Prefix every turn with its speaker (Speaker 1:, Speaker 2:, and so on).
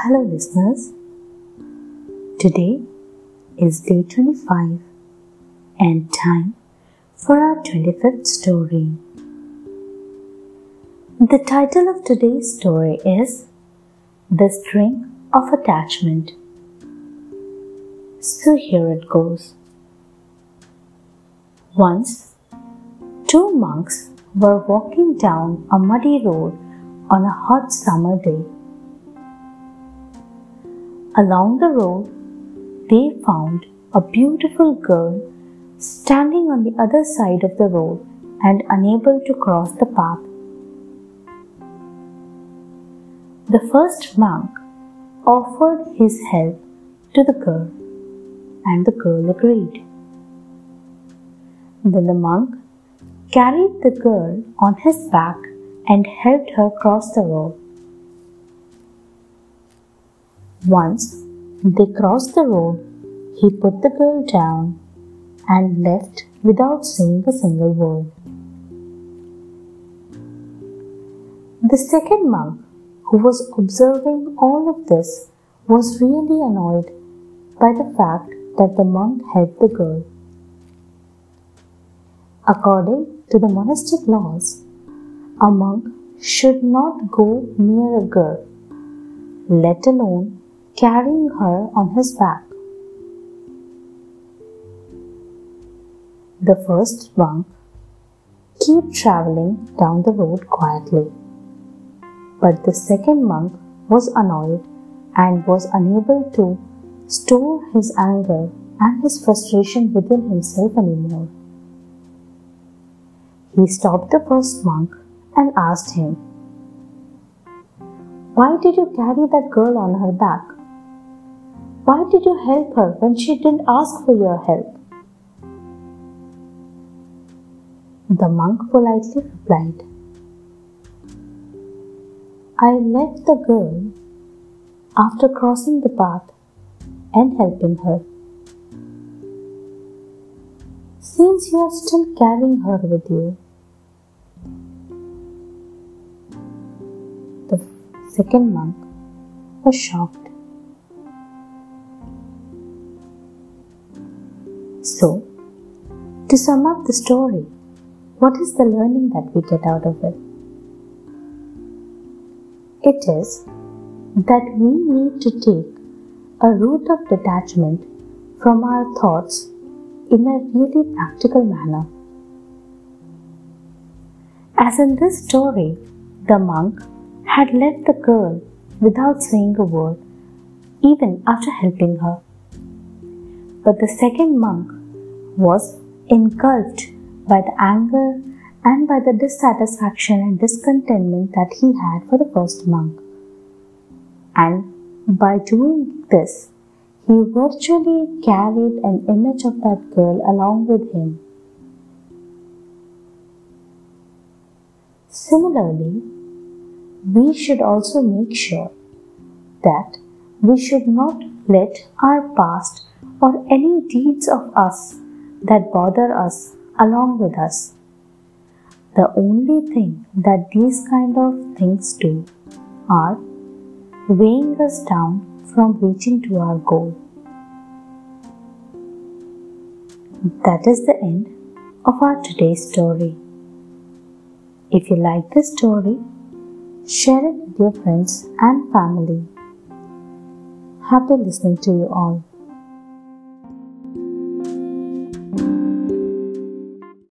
Speaker 1: Hello listeners, today is day 25 and time for our 25th story. The title of today's story is The String of Attachment. So here it goes. Once, two monks were walking down a muddy road on a hot summer day. Along the road, they found a beautiful girl standing on the other side of the road and unable to cross the path. The first monk offered his help to the girl, and the girl agreed. Then the monk carried the girl on his back and helped her cross the road. Once they crossed the road, he put the girl down and left without saying a single word. The second monk, who was observing all of this, was really annoyed by the fact that the monk helped the girl. According to the monastic laws, a monk should not go near a girl, let alone carrying her on his back. The first monk kept traveling down the road quietly, but the second monk was annoyed and was unable to store his anger and his frustration within himself anymore. He stopped the first monk and asked him, "Why did you carry that girl on her back? Why did you help her when she didn't ask for your help?" The monk politely replied, "I left the girl after crossing the path and helping her. Since you are still carrying her with you." The second monk was shocked. So, to sum up the story, what is the learning that we get out of it? It is that we need to take a route of detachment from our thoughts in a really practical manner. As in this story, the monk had left the girl without saying a word, even after helping her. But the second monk was engulfed by the anger and by the dissatisfaction and discontentment that he had for the first monk. And by doing this, he virtually carried an image of that girl along with him. Similarly, we should also make sure that we should not let our past or any deeds of us that bother us along with us. The only thing that these kind of things do are weighing us down from reaching to our goal. That is the end of our today's story. If you like this story, share it with your friends and family. Happy listening to you all.